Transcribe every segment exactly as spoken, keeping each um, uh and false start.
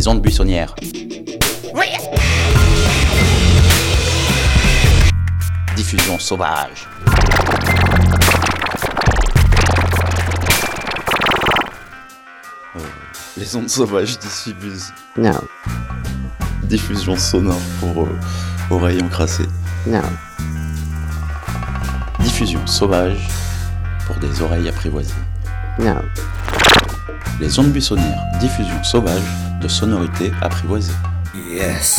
les ondes buissonnières. Oui. Diffusion sauvage. Euh, les ondes sauvages diffusent. Non. Diffusion sonore pour euh, oreilles encrassées. Non. Diffusion sauvage pour des oreilles apprivoisées. Non. Les ondes buissonnières, diffusion sauvage de sonorités apprivoisées. Yes.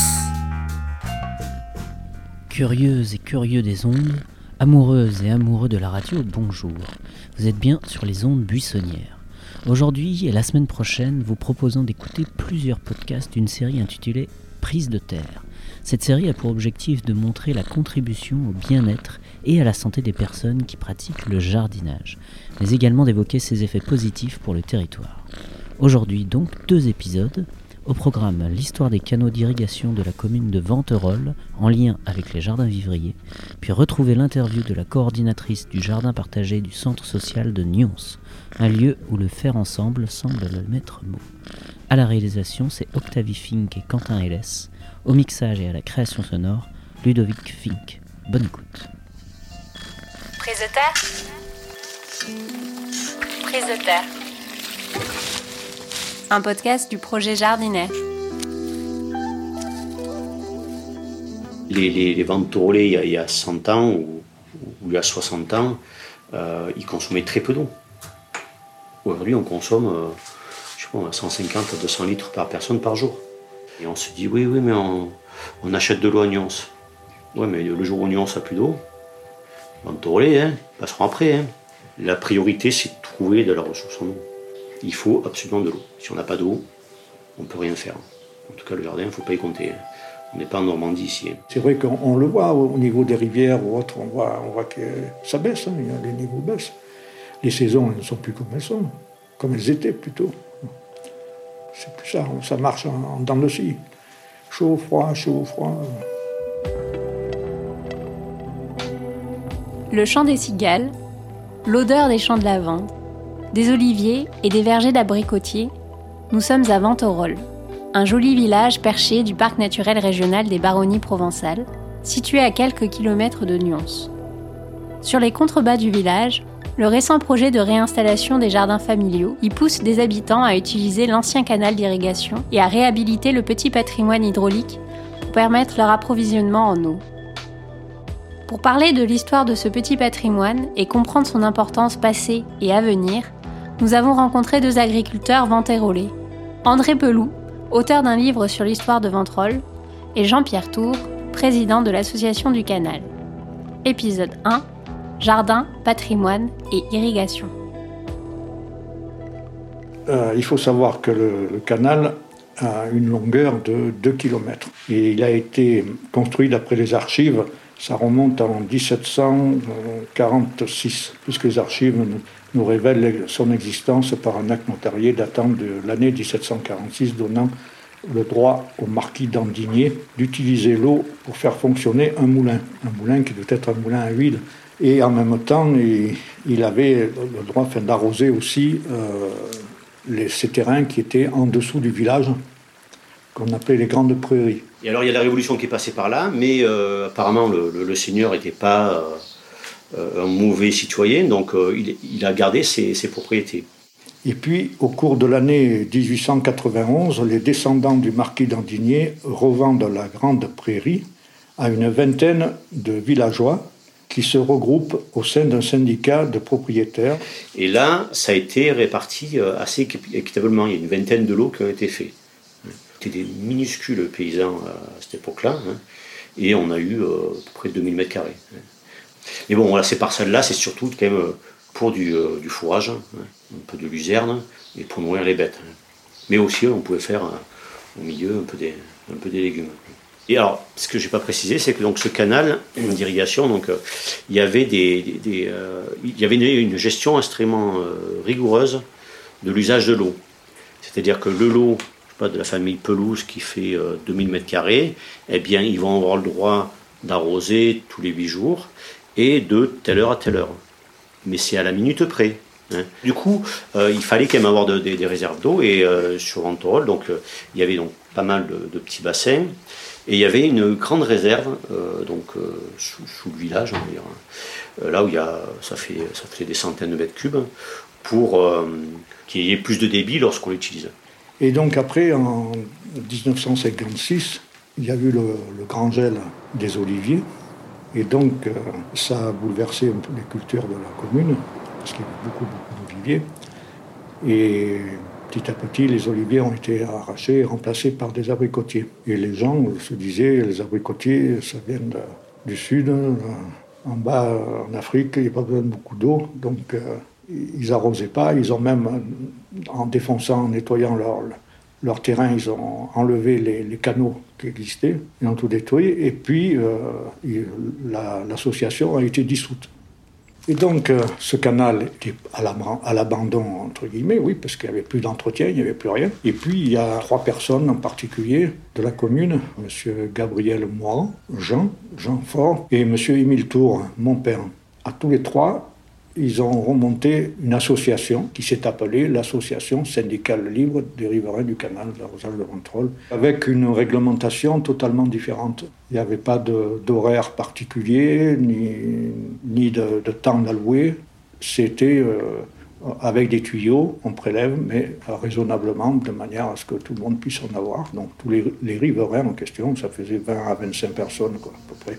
Curieuses et curieux des ondes, amoureuses et amoureux de la radio, bonjour. Vous êtes bien sur les ondes buissonnières. Aujourd'hui et la semaine prochaine, vous proposons d'écouter plusieurs podcasts d'une série intitulée Prise de terre. Cette série a pour objectif de montrer la contribution au bien-être et à la santé des personnes qui pratiquent le jardinage, mais également d'évoquer ses effets positifs pour le territoire. Aujourd'hui donc deux épisodes. Au programme, l'histoire des canaux d'irrigation de la commune de Venterolles, en lien avec les jardins vivriers, puis retrouver l'interview de la coordinatrice du jardin partagé du centre social de Nyons, un lieu où le faire ensemble semble le maître mot. À la réalisation, c'est Octavie Fink et Quentin Hélès. Au mixage et à la création sonore, Ludovic Fink. Bonne écoute. Prise de terre. Prise de terre. Un podcast du projet Jardinet. Les, les, les Venterolais, il y a, il y a cent ans ou, ou il y a soixante ans, euh, ils consommaient très peu d'eau. Aujourd'hui, on consomme euh, je sais pas, cent cinquante à deux cents litres par personne par jour. Et on se dit, oui, oui, mais on, on achète de l'eau à Nyons. Oui, mais le jour où Nyons n'a plus d'eau, les Venterolais, hein, ils passeront après. Hein. La priorité, c'est de trouver de la ressource en eau. Il faut absolument de l'eau. Si on n'a pas d'eau, on ne peut rien faire. En tout cas, le jardin, il ne faut pas y compter. On n'est pas en Normandie ici. C'est vrai qu'on le voit au niveau des rivières ou autres, on voit, on voit que ça baisse, hein, les niveaux baissent. Les saisons elles ne sont plus comme elles sont, comme elles étaient plutôt. C'est plus ça, ça marche en, en dents de scie. Chaud, froid, chaud, froid. Le chant des cigales, l'odeur des champs de lavande, des oliviers et des vergers d'abricotiers, nous sommes à Venterolles, un joli village perché du parc naturel régional des Baronnies provençales, situé à quelques kilomètres de Nyons. Sur les contrebas du village, le récent projet de réinstallation des jardins familiaux y pousse des habitants à utiliser l'ancien canal d'irrigation et à réhabiliter le petit patrimoine hydraulique pour permettre leur approvisionnement en eau. Pour parler de l'histoire de ce petit patrimoine et comprendre son importance passée et à venir, nous avons rencontré deux agriculteurs venterolais, André Peloux, auteur d'un livre sur l'histoire de Venterolles, et Jean-Pierre Tour, président de l'association du canal. Épisode un, Jardin, patrimoine et irrigation. Euh, il faut savoir que le, le canal a une longueur de deux kilomètres. Et il a été construit d'après les archives. Ça remonte en dix-sept cent quarante-six, puisque les archives nous, nous révèlent son existence par un acte notarié datant de l'année dix-sept cent quarante-six, donnant le droit au marquis d'Andigné d'utiliser l'eau pour faire fonctionner un moulin. Un moulin qui devait être un moulin à huile. Et en même temps, il, il avait le droit enfin, d'arroser aussi euh, les, ces terrains qui étaient en dessous du village, qu'on appelait les grandes prairies. Et alors il y a la Révolution qui est passée par là, mais euh, apparemment le, le, le seigneur n'était pas euh, un mauvais citoyen, donc euh, il, il a gardé ses, ses propriétés. Et puis, au cours de l'année dix-huit cent quatre-vingt-onze, les descendants du marquis d'Andigné revendent la grande prairie à une vingtaine de villageois qui se regroupent au sein d'un syndicat de propriétaires. Et là, ça a été réparti assez équitablement. Il y a une vingtaine de lots qui ont été faits. C'était des minuscules paysans à cette époque-là, hein, et on a eu euh, à peu près deux mille mètres carrés. Mais bon, voilà, ces parcelles-là, c'est surtout quand même pour du, euh, du fourrage, hein, un peu de luzerne, et pour nourrir les bêtes. Hein. Mais aussi, on pouvait faire euh, au milieu un peu, des, un peu des légumes. Et alors, ce que je n'ai pas précisé, c'est que donc, ce canal d'irrigation, donc, euh, il y avait, des, des, des, euh, il y avait une, une gestion extrêmement euh, rigoureuse de l'usage de l'eau. C'est-à-dire que le lot pas, de la famille Pelouse qui fait euh, deux mille mètres carrés, eh bien, ils vont avoir le droit d'arroser tous les huit jours et de telle heure à telle heure. Mais c'est à la minute près. Hein. Du coup, euh, il fallait quand même avoir de, de, des réserves d'eau, et euh, sur Ventorol, donc euh, il y avait donc pas mal de, de petits bassins, et il y avait une grande réserve euh, donc euh, sous, sous le village, on va dire, euh, là où il y a, ça fait ça fait des centaines de mètres cubes, pour euh, qu'il y ait plus de débit lorsqu'on l'utilise. Et donc après, en dix-neuf cent cinquante-six, il y a eu le, le grand gel des oliviers, et donc euh, ça a bouleversé un peu les cultures de la commune, parce qu'il y avait beaucoup, beaucoup d'oliviers. Et petit à petit, les oliviers ont été arrachés et remplacés par des abricotiers. Et les gens se disaient, les abricotiers, ça vient de, du sud, en bas, en Afrique, il n'y a pas besoin de beaucoup d'eau, donc euh, ils n'arrosaient pas. Ils ont même, en défonçant, en nettoyant leur, leur terrain, ils ont enlevé les, les canaux qui existaient, ils ont tout détruit, et puis euh, la, l'association a été dissoute. Et donc, euh, ce canal était à, la, à l'abandon, entre guillemets, oui, parce qu'il n'y avait plus d'entretien, il n'y avait plus rien. Et puis, il y a trois personnes en particulier de la commune, M. Gabriel Moirand, Jean, Jean Fort, et M. Émile Tour, mon père. À tous les trois, ils ont remonté une association qui s'est appelée l'Association syndicale libre des riverains du canal de la Rosale de Ventorol, avec une réglementation totalement différente. Il n'y avait pas de, d'horaire particulier, ni, ni de, de temps alloué. C'était euh, avec des tuyaux, on prélève, mais euh, raisonnablement, de manière à ce que tout le monde puisse en avoir. Donc tous les, les riverains en question, ça faisait vingt à vingt-cinq personnes, quoi, à peu près.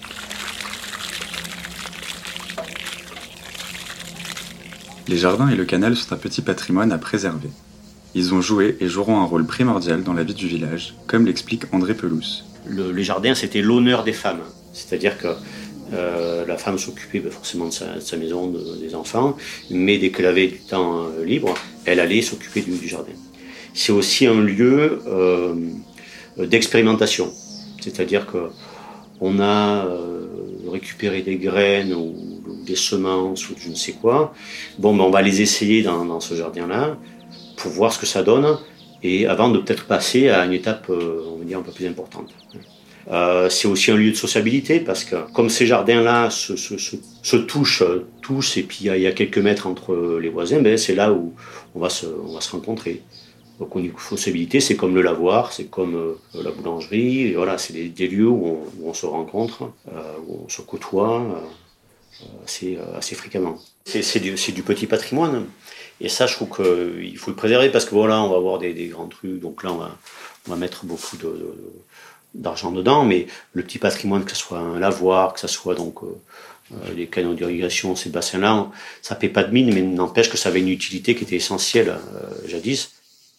Les jardins et le canal sont un petit patrimoine à préserver. Ils ont joué et joueront un rôle primordial dans la vie du village, comme l'explique André Pelouse. Le, les jardins, c'était l'honneur des femmes. C'est-à-dire que euh, la femme s'occupait ben, forcément de sa, de sa maison, de, des enfants, mais dès qu'elle avait du temps euh, libre, elle allait s'occuper du, du jardin. C'est aussi un lieu euh, d'expérimentation. C'est-à-dire qu'on a euh, récupéré des graines ou des semences ou je ne sais quoi. Bon, ben on va les essayer dans, dans ce jardin-là pour voir ce que ça donne, et avant de peut-être passer à une étape, euh, on va dire, un peu plus importante. Euh, c'est aussi un lieu de sociabilité, parce que comme ces jardins-là se, se, se, se touchent tous, et puis il y, y a quelques mètres entre les voisins, ben c'est là où on va se, on va se rencontrer. Donc au niveau de sociabilité, c'est comme le lavoir, c'est comme euh, la boulangerie, et voilà, c'est des, des lieux où on, où on se rencontre, euh, où on se côtoie, euh, assez, assez fréquemment. C'est, c'est, du, c'est du petit patrimoine, et ça je trouve qu'il faut le préserver, parce que voilà, on va avoir des, des grands trucs, donc là on va, on va mettre beaucoup de, de, d'argent dedans, mais le petit patrimoine, que ce soit un lavoir, que ce soit donc euh, les canaux d'irrigation, ces bassins-là, ça ne paie pas de mine, mais n'empêche que ça avait une utilité qui était essentielle euh, jadis.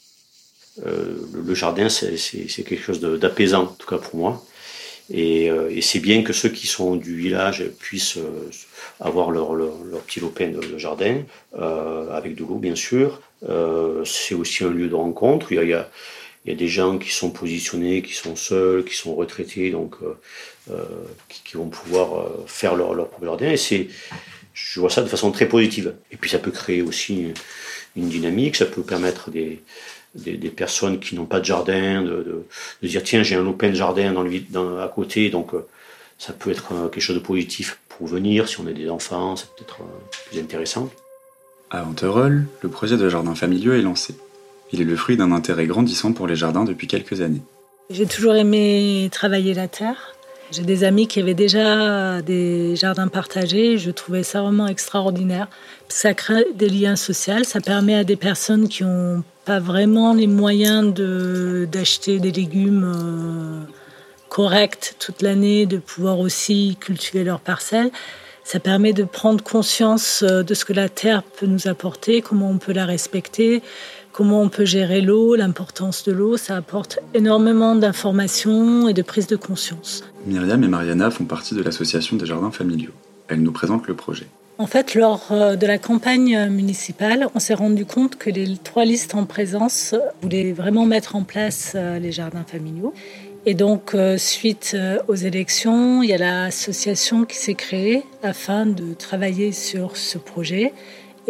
Euh, le, le jardin, c'est, c'est, c'est quelque chose de, d'apaisant, en tout cas pour moi. Et, euh, et c'est bien que ceux qui sont du village puissent euh, avoir leur, leur, leur petit lopin de, de jardin, euh, avec de l'eau bien sûr. Euh, c'est aussi un lieu de rencontre. Il y a, il y a, il y a des gens qui sont positionnés, qui sont seuls, qui sont retraités, donc euh, euh, qui, qui vont pouvoir euh, faire leur, leur propre jardin. Et c'est, je vois ça de façon très positive. Et puis ça peut créer aussi une, une dynamique, ça peut permettre des... Des, des personnes qui n'ont pas de jardin, de, de, de dire tiens, j'ai un lopin de jardin dans le, dans, à côté, donc euh, ça peut être euh, quelque chose de positif pour venir. Si on a des enfants, c'est peut-être euh, plus intéressant. À Ventorol, le projet de jardin familiaux est lancé. Il est le fruit d'un intérêt grandissant pour les jardins depuis quelques années. J'ai toujours aimé travailler la terre. J'ai des amis qui avaient déjà des jardins partagés. Je trouvais ça vraiment extraordinaire. Ça crée des liens sociaux. Ça permet à des personnes qui n'ont pas vraiment les moyens de, d'acheter des légumes euh, corrects toute l'année, de pouvoir aussi cultiver leurs parcelles. Ça permet de prendre conscience de ce que la terre peut nous apporter, comment on peut la respecter, comment on peut gérer l'eau, l'importance de l'eau. Ça apporte énormément d'informations et de prise de conscience. Myriam et Mariana font partie de l'association des jardins familiaux. Elles nous présentent le projet. En fait, lors de la campagne municipale, on s'est rendu compte que les trois listes en présence voulaient vraiment mettre en place les jardins familiaux. Et donc, suite aux élections, il y a l'association qui s'est créée afin de travailler sur ce projet et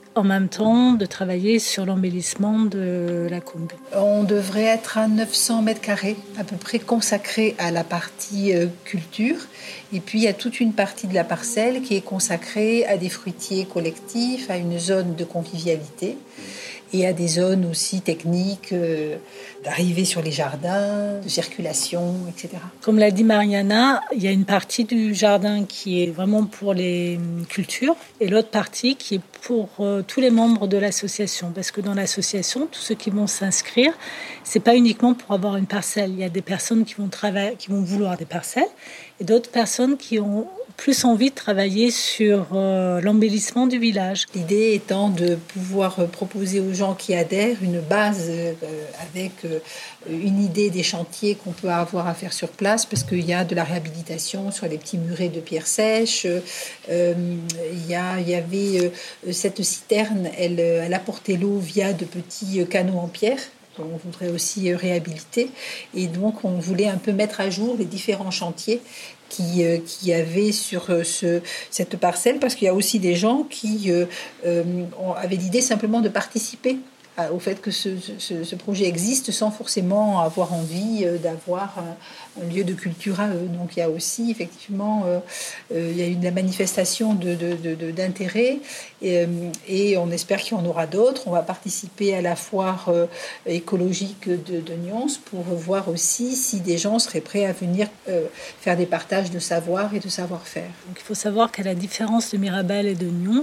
en même temps de travailler sur l'embellissement de la combe. On devrait être à neuf cents mètres carrés à peu près consacrés à la partie euh, culture. Et puis il y a toute une partie de la parcelle qui est consacrée à des fruitiers collectifs, à une zone de convivialité et à des zones aussi techniques euh, d'arrivée sur les jardins, de circulation, et cetera. Comme l'a dit Mariana, il y a une partie du jardin qui est vraiment pour les cultures et l'autre partie qui est pour euh, tous les membres de l'association. Parce que dans l'association, tous ceux qui vont s'inscrire, c'est pas uniquement pour avoir une parcelle. Il y a des personnes qui vont travailler, qui vont vouloir des parcelles et d'autres personnes qui ont plus envie de travailler sur euh, l'embellissement du village. L'idée étant de pouvoir proposer aux gens qui adhèrent une base euh, avec euh, une idée des chantiers qu'on peut avoir à faire sur place, parce qu'il y a de la réhabilitation sur les petits murets de pierre sèche. Euh, il, y a, il y avait euh, cette citerne, elle, elle apportait l'eau via de petits canaux en pierre. On voudrait aussi réhabiliter. Et donc, on voulait un peu mettre à jour les différents chantiers qui, euh, qui avaient sur ce, cette parcelle, parce qu'il y a aussi des gens qui euh, euh, avaient l'idée simplement de participer au fait que ce, ce, ce projet existe sans forcément avoir envie d'avoir un, un lieu de culture à eux. Donc il y a aussi effectivement euh, euh, il y a eu de la manifestation de, de, de, de, d'intérêt et, euh, et on espère qu'il y en aura d'autres. On va participer à la foire euh, écologique de, de Nyons pour voir aussi si des gens seraient prêts à venir euh, faire des partages de savoir et de savoir-faire. Donc il faut savoir qu'à la différence de Mirabel et de Nyons,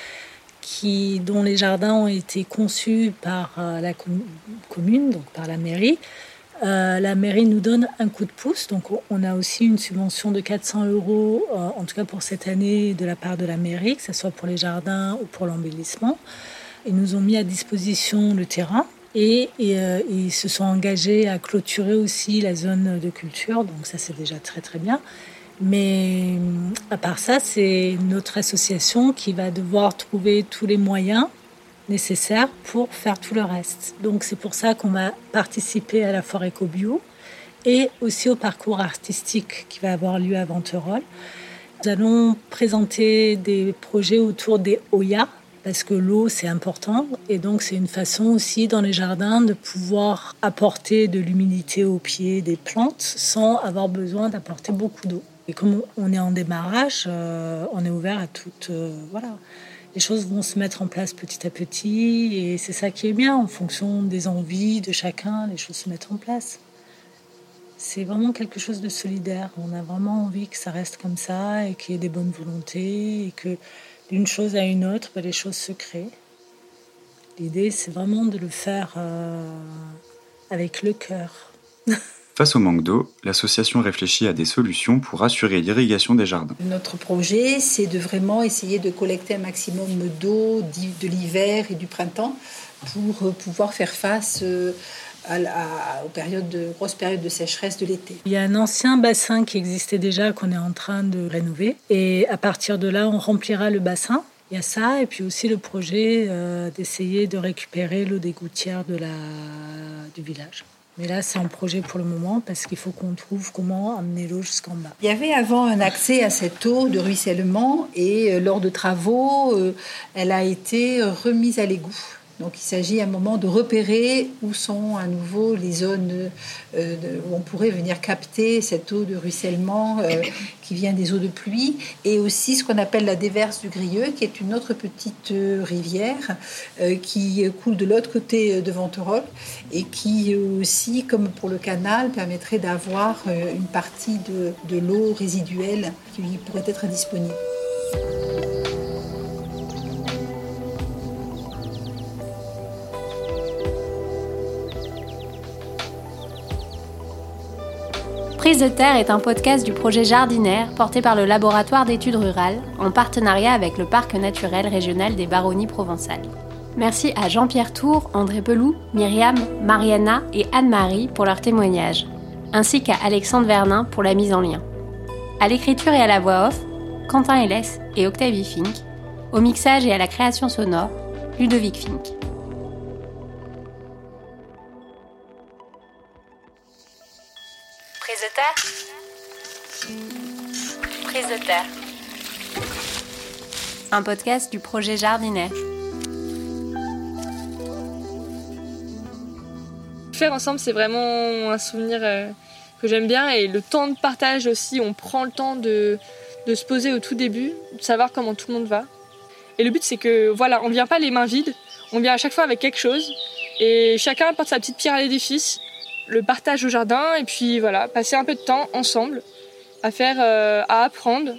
qui, dont les jardins ont été conçus par euh, la com- commune, donc par la mairie. Euh, la mairie nous donne un coup de pouce, donc on a aussi une subvention de quatre cents euros, euh, en tout cas pour cette année, de la part de la mairie, que ce soit pour les jardins ou pour l'embellissement. Ils nous ont mis à disposition le terrain et, et euh, ils se sont engagés à clôturer aussi la zone de culture, donc ça c'est déjà très très bien. Mais à part ça, c'est notre association qui va devoir trouver tous les moyens nécessaires pour faire tout le reste. Donc c'est pour ça qu'on va participer à la foire éco-bio et aussi au parcours artistique qui va avoir lieu à Venterolles. Nous allons présenter des projets autour des Hoya, parce que l'eau c'est important et donc c'est une façon aussi dans les jardins de pouvoir apporter de l'humidité au pied des plantes sans avoir besoin d'apporter beaucoup d'eau. Et comme on est en démarrage, euh, on est ouvert à toutes. Euh, voilà, les choses vont se mettre en place petit à petit, et c'est ça qui est bien. En fonction des envies de chacun, les choses se mettent en place. C'est vraiment quelque chose de solidaire. On a vraiment envie que ça reste comme ça et qu'il y ait des bonnes volontés et que d'une chose à une autre, ben, les choses se créent. L'idée, c'est vraiment de le faire euh, avec le cœur. Face au manque d'eau, l'association réfléchit à des solutions pour assurer l'irrigation des jardins. Notre projet, c'est de vraiment essayer de collecter un maximum d'eau de l'hiver et du printemps pour pouvoir faire face à la, aux périodes de, grosses périodes de sécheresse de l'été. Il y a un ancien bassin qui existait déjà, qu'on est en train de rénover. Et à partir de là, on remplira le bassin. Il y a ça, et puis aussi le projet euh, d'essayer de récupérer l'eau des gouttières de la, du village. Mais là, c'est un projet pour le moment parce qu'il faut qu'on trouve comment amener l'eau jusqu'en bas. Il y avait avant un accès à cette eau de ruissellement et euh, lors de travaux, euh, elle a été remise à l'égout. Donc il s'agit à un moment de repérer où sont à nouveau les zones euh, de, où on pourrait venir capter cette eau de ruissellement euh, qui vient des eaux de pluie, et aussi ce qu'on appelle la déverse du Grieux, qui est une autre petite euh, rivière euh, qui coule de l'autre côté de Venterolles et qui aussi, comme pour le canal, permettrait d'avoir euh, une partie de, de l'eau résiduelle qui pourrait être disponible. Prise de terre est un podcast du projet Jardinaire porté par le laboratoire d'études rurales en partenariat avec le parc naturel régional des Baronnies provençales. Merci à Jean-Pierre Tour, André Peloux, Myriam, Mariana et Anne-Marie pour leurs témoignages, ainsi qu'à Alexandre Vernin pour la mise en lien. À l'écriture et à la voix off, Quentin Hélès et Octavie Fink. Au mixage et à la création sonore, Ludovic Fink. Prise de terre. Prise de terre. Un podcast du projet Jardinaire. Faire ensemble, c'est vraiment un souvenir euh, que j'aime bien. Et le temps de partage aussi, on prend le temps de, de se poser au tout début, de savoir comment tout le monde va. Et le but, c'est que voilà, on vient pas les mains vides, on vient à chaque fois avec quelque chose. Et chacun apporte sa petite pierre à l'édifice, le partage au jardin, et puis voilà, passer un peu de temps ensemble à faire, euh, à apprendre.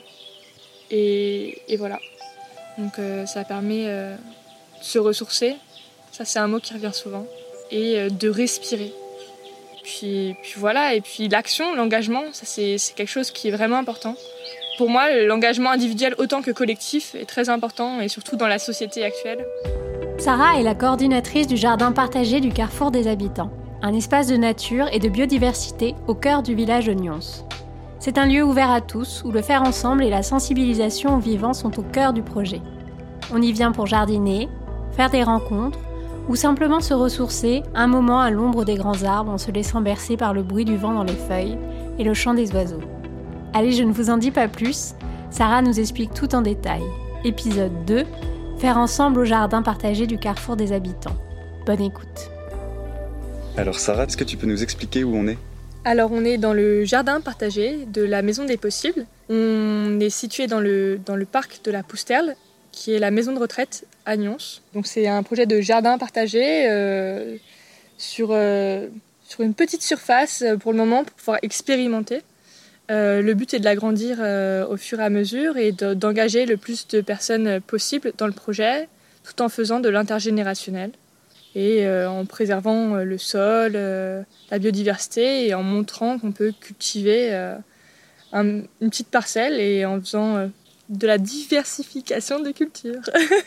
Et, et voilà. Donc euh, ça permet euh, de se ressourcer, ça c'est un mot qui revient souvent, et euh, de respirer. Puis, puis voilà, et puis l'action, l'engagement, ça c'est, c'est quelque chose qui est vraiment important. Pour moi, l'engagement individuel autant que collectif est très important, et surtout dans la société actuelle. Sarah est la coordinatrice du jardin partagé du Carrefour des Habitants, un espace de nature et de biodiversité au cœur du village de Nyons. C'est un lieu ouvert à tous, où le faire ensemble et la sensibilisation aux vivants sont au cœur du projet. On y vient pour jardiner, faire des rencontres, ou simplement se ressourcer un moment à l'ombre des grands arbres en se laissant bercer par le bruit du vent dans les feuilles et le chant des oiseaux. Allez, je ne vous en dis pas plus, Sarah nous explique tout en détail. Épisode deux, faire ensemble au jardin partagé du Carrefour des Habitants. Bonne écoute. Alors Sarah, est-ce que tu peux nous expliquer où on est ? Alors on est dans le jardin partagé de la Maison des Possibles. On est situé dans le, dans le parc de la Pousterle, qui est la maison de retraite à Nyons. Donc c'est un projet de jardin partagé euh, sur, euh, sur une petite surface pour le moment pour pouvoir expérimenter. Euh, le but est de l'agrandir euh, au fur et à mesure et de, d'engager le plus de personnes possible dans le projet, tout en faisant de l'intergénérationnel et euh, en préservant le sol, euh, la biodiversité et en montrant qu'on peut cultiver euh, un, une petite parcelle et en faisant euh, de la diversification des cultures.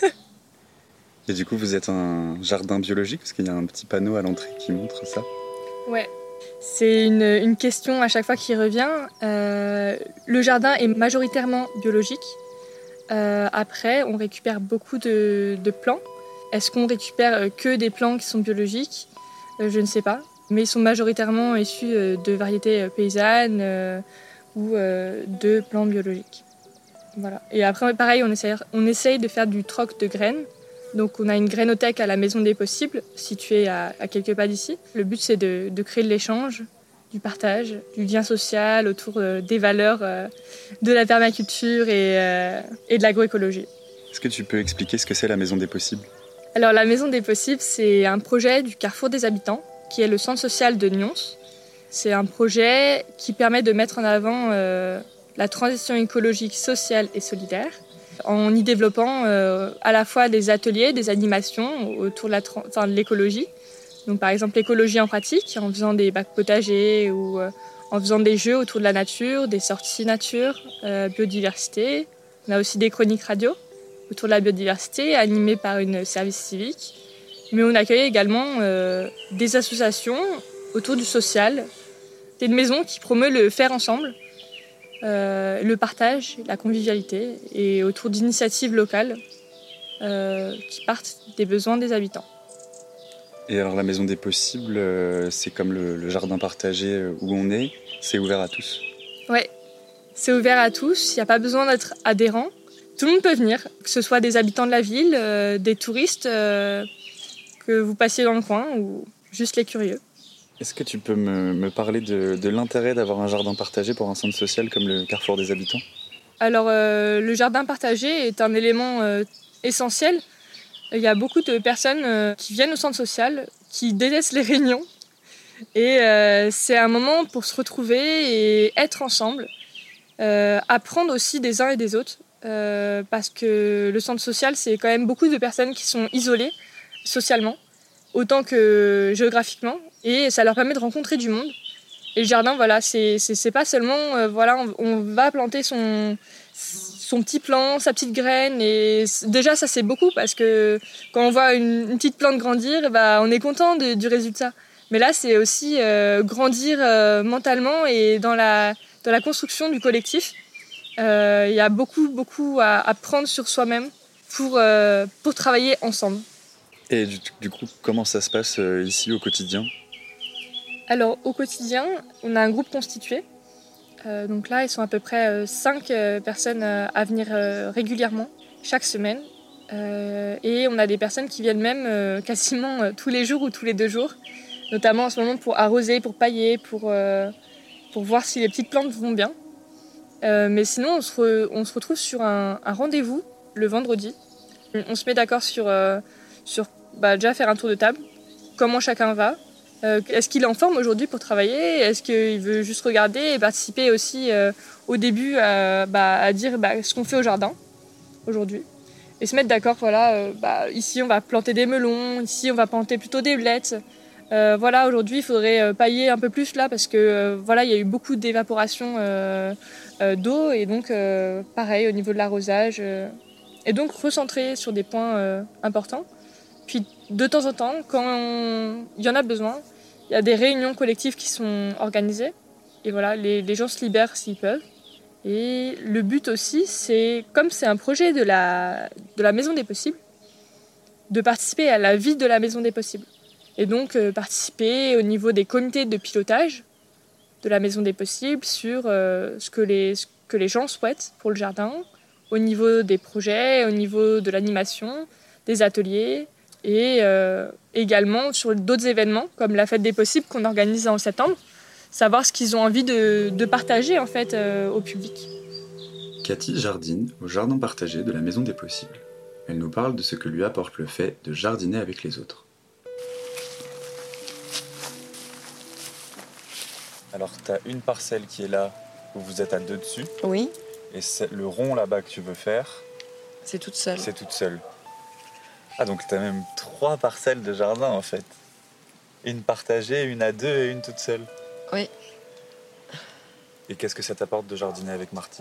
Et du coup, vous êtes un jardin biologique parce qu'il y a un petit panneau à l'entrée qui montre ça. Ouais. C'est une, une question à chaque fois qui revient. Euh, le jardin est majoritairement biologique. Euh, après, on récupère beaucoup de, de plants. Est-ce qu'on récupère que des plants qui sont biologiques ? euh, Je ne sais pas. Mais ils sont majoritairement issus de variétés paysannes euh, ou euh, de plants biologiques. Voilà. Et après, pareil, on essaye, on essaye de faire du troc de graines. Donc on a une grainothèque à la Maison des Possibles, située à, à quelques pas d'ici. Le but, c'est de, de créer de l'échange, du partage, du lien social autour euh, des valeurs euh, de la permaculture et, euh, et de l'agroécologie. Est-ce que tu peux expliquer ce que c'est la Maison des Possibles ? Alors la Maison des Possibles, c'est un projet du Carrefour des Habitants, qui est le centre social de Nyons. C'est un projet qui permet de mettre en avant euh, la transition écologique, sociale et solidaire, en y développant euh, à la fois des ateliers, des animations autour de, la tra- enfin, de l'écologie. Donc, par exemple, l'écologie en pratique, en faisant des bacs potagers ou euh, en faisant des jeux autour de la nature, des sorties nature, euh, biodiversité. On a aussi des chroniques radio autour de la biodiversité, animées par une service civique. Mais on accueille également euh, des associations autour du social. C'est une maison qui promeut le faire ensemble, Euh, le partage, la convivialité et autour d'initiatives locales euh, qui partent des besoins des habitants. Et alors la Maison des Possibles, euh, c'est comme le, le jardin partagé où on est, c'est ouvert à tous ? Ouais, c'est ouvert à tous, il n'y a pas besoin d'être adhérent. Tout le monde peut venir, que ce soit des habitants de la ville, euh, des touristes, euh, que vous passiez dans le coin ou juste les curieux. Est-ce que tu peux me, me parler de, de l'intérêt d'avoir un jardin partagé pour un centre social comme le Carrefour des Habitants ? Alors, euh, le jardin partagé est un élément euh, essentiel. Il y a beaucoup de personnes euh, qui viennent au centre social, qui délaissent les réunions. Et euh, c'est un moment pour se retrouver et être ensemble. Euh, apprendre aussi des uns et des autres. Euh, parce que le centre social, c'est quand même beaucoup de personnes qui sont isolées socialement, autant que géographiquement, et ça leur permet de rencontrer du monde. Et le jardin, voilà, c'est, c'est, c'est pas seulement, euh, voilà, on, on va planter son, son petit plant, sa petite graine, et déjà ça c'est beaucoup, parce que quand on voit une, une petite plante grandir, bah, on est content de, du résultat. Mais là, c'est aussi euh, grandir euh, mentalement et dans la, dans la construction du collectif. Il euh, y a beaucoup, beaucoup à, à prendre sur soi-même pour, euh, pour travailler ensemble. Et du, du coup, comment ça se passe euh, ici au quotidien ? Alors, au quotidien, on a un groupe constitué. Euh, donc là, ils sont à peu près cinq euh, personnes euh, à venir euh, régulièrement, chaque semaine. Euh, et on a des personnes qui viennent même euh, quasiment euh, tous les jours ou tous les deux jours. notamment en ce moment pour arroser, pour pailler, pour, euh, pour voir si les petites plantes vont bien. Euh, mais sinon, on se, re, on se retrouve sur un, un rendez-vous le vendredi. On se met d'accord sur, euh, sur bah, déjà faire un tour de table, comment chacun va. Euh, est-ce qu'il est en forme aujourd'hui pour travailler? Est-ce qu'il veut juste regarder et participer aussi euh, au début à, bah, à dire bah, ce qu'on fait au jardin aujourd'hui? Et se mettre d'accord, voilà, euh, bah, ici on va planter des melons, ici on va planter plutôt des blettes. Euh, voilà, aujourd'hui il faudrait euh, pailler un peu plus là parce que euh, voilà, il y a eu beaucoup d'évaporation euh, euh, d'eau et donc euh, pareil au niveau de l'arrosage. Euh, et donc recentrer sur des points euh, importants. Puis de temps en temps, quand on... il y en a besoin, il y a des réunions collectives qui sont organisées. Et voilà, les, les gens se libèrent s'ils peuvent. Et le but aussi, c'est, comme c'est un projet de la, de la Maison des Possibles, de participer à la vie de la Maison des Possibles. Et donc euh, participer au niveau des comités de pilotage de la Maison des Possibles sur euh, ce, que les, ce que les gens souhaitent pour le jardin, au niveau des projets, au niveau de l'animation, des ateliers, et euh, également sur d'autres événements comme la Fête des Possibles qu'on organise en septembre, savoir ce qu'ils ont envie de, de partager en fait euh, au public. Cathy jardine au jardin partagé de la Maison des Possibles. Elle nous parle de ce que lui apporte le fait de jardiner avec les autres. Alors tu as une parcelle qui est là où vous êtes à deux dessus. Oui. Et le rond là-bas que tu veux faire, c'est toute seule. C'est toute seule. Ah, donc tu as même trois parcelles de jardin en fait. Une partagée, une à deux et une toute seule. Oui. Et qu'est-ce que ça t'apporte de jardiner avec Martine?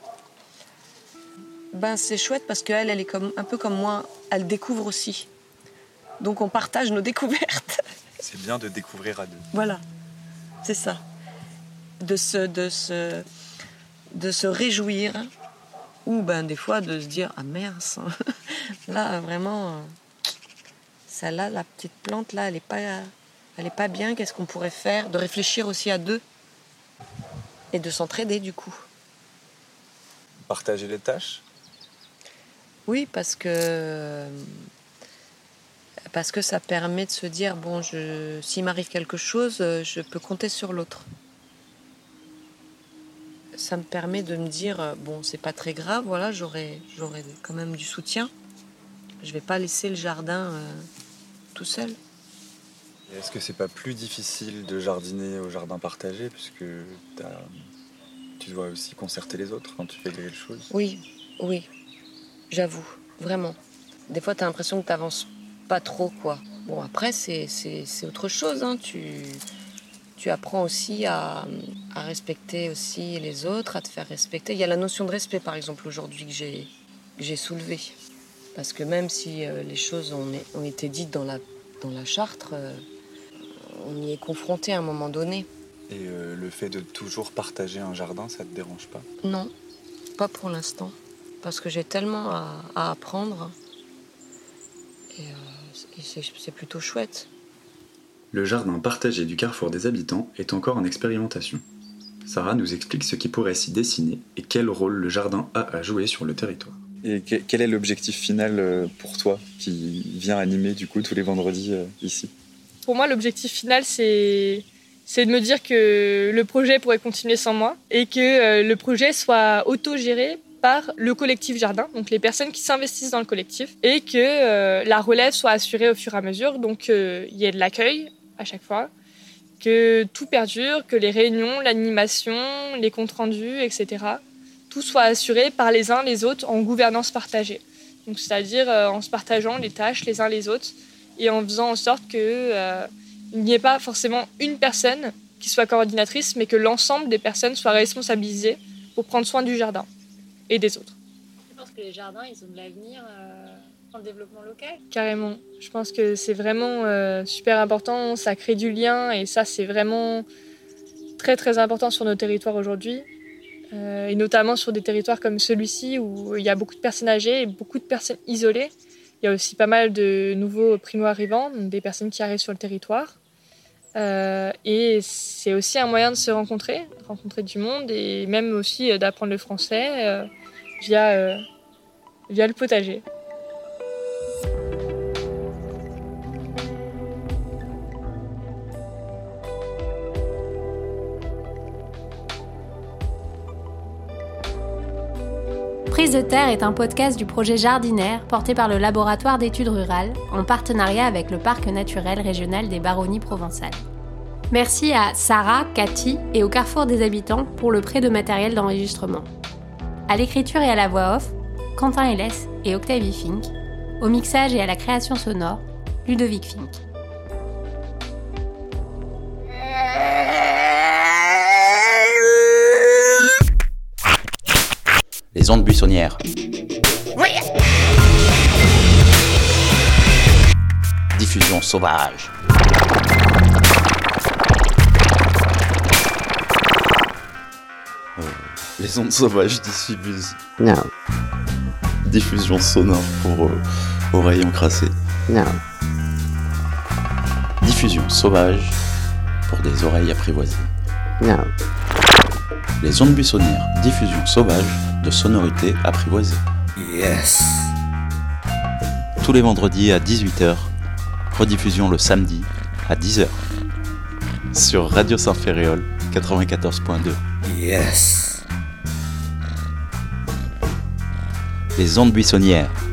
Ben, c'est chouette parce qu'elle, elle est comme, un peu comme moi, elle découvre aussi. Donc on partage nos découvertes. C'est bien de découvrir à deux. Voilà, c'est ça. De se, de se, de se réjouir ou ben, des fois de se dire « Ah mince, là vraiment, celle-là, la petite plante, là, elle n'est pas, elle est pas bien, qu'est-ce qu'on pourrait faire ?» De réfléchir aussi à deux et de s'entraider du coup. Partager les tâches? Oui, parce que, parce que ça permet de se dire « Bon, je, s'il m'arrive quelque chose, je peux compter sur l'autre. » Ça me permet de me dire « Bon, c'est pas très grave, voilà, j'aurai, j'aurai quand même du soutien. Je vais pas laisser le jardin euh, tout seul. » Est-ce que c'est pas plus difficile de jardiner au jardin partagé puisque t'as, tu dois aussi concerter les autres quand tu fais quelque chose? Oui, oui, j'avoue, vraiment. Des fois, t'as l'impression que t'avances pas trop, quoi. Bon, après, c'est, c'est, c'est autre chose, hein. Tu, tu apprends aussi à, à respecter aussi les autres, à te faire respecter. Il y a la notion de respect, par exemple, aujourd'hui, que j'ai, que j'ai soulevée. Parce que même si euh, les choses ont, ont été dites dans la, dans la charte, euh, on y est confronté à un moment donné. Et euh, le fait de toujours partager un jardin, ça te dérange pas? Non, pas pour l'instant. Parce que j'ai tellement à, à apprendre. Et, euh, et c'est, c'est plutôt chouette. Le jardin partagé du Carrefour des Habitants est encore en expérimentation. Sarah nous explique ce qui pourrait s'y dessiner et quel rôle le jardin a à jouer sur le territoire. Et quel est l'objectif final pour toi qui vient animer du coup tous les vendredis euh, ici? Pour moi, l'objectif final, c'est, c'est de me dire que le projet pourrait continuer sans moi et que euh, le projet soit autogéré par le collectif jardin, donc les personnes qui s'investissent dans le collectif, et que euh, la relève soit assurée au fur et à mesure, donc euh, il y ait de l'accueil à chaque fois, que tout perdure, que les réunions, l'animation, les comptes rendus, et cetera, tout soit assuré par les uns les autres en gouvernance partagée. Donc, c'est-à-dire euh, en se partageant les tâches les uns les autres et en faisant en sorte qu'il euh, n'y ait pas forcément une personne qui soit coordinatrice, mais que l'ensemble des personnes soient responsabilisées pour prendre soin du jardin et des autres. Je pense que les jardins, ils ont de l'avenir euh, dans le développement local. Carrément. Je pense que c'est vraiment euh, super important, ça crée du lien et ça, c'est vraiment très très important sur nos territoires aujourd'hui. Euh, et notamment sur des territoires comme celui-ci où il y a beaucoup de personnes âgées et beaucoup de personnes isolées. Il y a aussi pas mal de nouveaux primo-arrivants, donc des personnes qui arrivent sur le territoire. Euh, et c'est aussi un moyen de se rencontrer, de rencontrer du monde et même aussi d'apprendre le français euh, via, euh, via le potager. Prise de terre est un podcast du projet Jardinaire porté par le laboratoire d'études rurales en partenariat avec le parc naturel régional des Baronnies provençales. Merci à Sarah, Cathy et au Carrefour des Habitants pour le prêt de matériel d'enregistrement. À l'écriture et à la voix off, Quentin Hélès et Octavie Fink. Au mixage et à la création sonore, Ludovic Fink. Les ondes buissonnières. Diffusion sauvage. Euh, les ondes sauvages diffusent. Non. Diffusion sonore pour euh, oreilles encrassées. Non. Diffusion sauvage pour des oreilles apprivoisées. Non. Les ondes buissonnières. Diffusion sauvage de sonorités apprivoisées. Yes. Tous les vendredis à dix-huit heures. Rediffusion le samedi à dix heures. Sur Radio Saint-Ferréol quatre-vingt-quatorze point deux. Yes. Les ondes buissonnières.